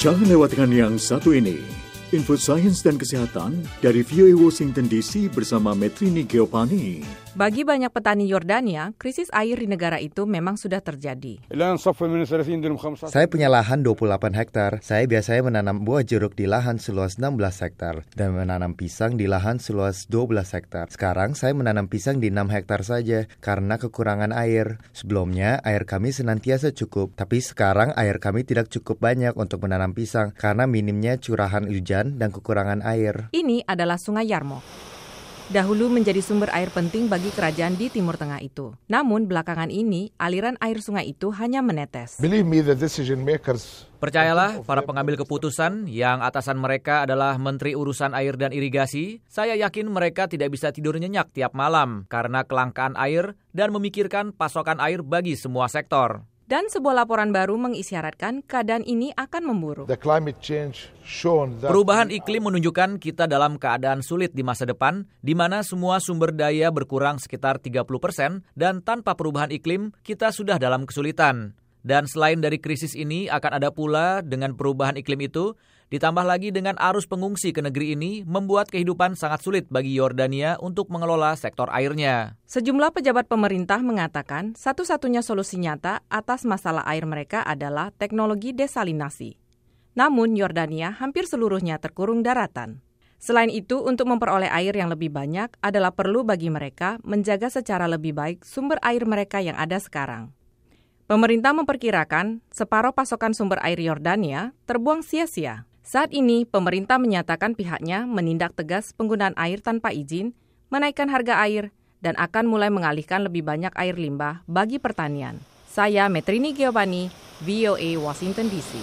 Jangan lewatkan yang satu ini. Info sains dan kesehatan dari VOA Washington DC bersama Metrini Geopani. Bagi banyak petani Yordania, krisis air di negara itu memang sudah terjadi. Saya punya lahan 28 hektar. Saya biasanya menanam buah jeruk di lahan seluas 16 hektar dan menanam pisang di lahan seluas 12 hektar. Sekarang saya menanam pisang di 6 hektar saja karena kekurangan air. Sebelumnya air kami senantiasa cukup, tapi sekarang air kami tidak cukup banyak untuk menanam pisang karena minimnya curahan hujan dan kekurangan air. Ini adalah Sungai Yarmouk. Dahulu menjadi sumber air penting bagi kerajaan di Timur Tengah itu. Namun belakangan ini, aliran air sungai itu hanya menetes. Percayalah, para pengambil keputusan yang atasan mereka adalah Menteri Urusan Air dan Irigasi, saya yakin mereka tidak bisa tidur nyenyak tiap malam karena kelangkaan air dan memikirkan pasokan air bagi semua sektor. Dan sebuah laporan baru mengisyaratkan keadaan ini akan memburuk. Perubahan iklim menunjukkan kita dalam keadaan sulit di masa depan, di mana semua sumber daya berkurang sekitar 30% dan tanpa perubahan iklim, kita sudah dalam kesulitan. Dan selain dari krisis ini, akan ada pula dengan perubahan iklim itu, ditambah lagi dengan arus pengungsi ke negeri ini, membuat kehidupan sangat sulit bagi Yordania untuk mengelola sektor airnya. Sejumlah pejabat pemerintah mengatakan satu-satunya solusi nyata atas masalah air mereka adalah teknologi desalinasi. Namun Yordania hampir seluruhnya terkurung daratan. Selain itu, untuk memperoleh air yang lebih banyak adalah perlu bagi mereka menjaga secara lebih baik sumber air mereka yang ada sekarang. Pemerintah memperkirakan separuh pasokan sumber air Yordania terbuang sia-sia. Saat ini, pemerintah menyatakan pihaknya menindak tegas penggunaan air tanpa izin, menaikkan harga air, dan akan mulai mengalihkan lebih banyak air limbah bagi pertanian. Saya Metrini Geopani, VOA Washington DC.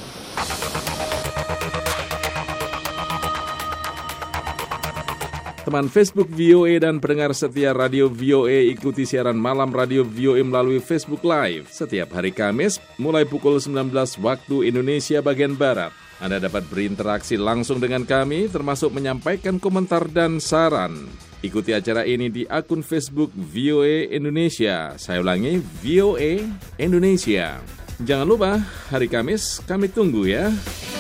Teman Facebook VOA dan pendengar setia Radio VOA, ikuti siaran malam Radio VOA melalui Facebook Live setiap hari Kamis mulai pukul 19 waktu Indonesia bagian Barat. Anda dapat berinteraksi langsung dengan kami, termasuk menyampaikan komentar dan saran. Ikuti acara ini di akun Facebook VOA Indonesia. Saya ulangi, VOA Indonesia. Jangan lupa, hari Kamis kami tunggu ya.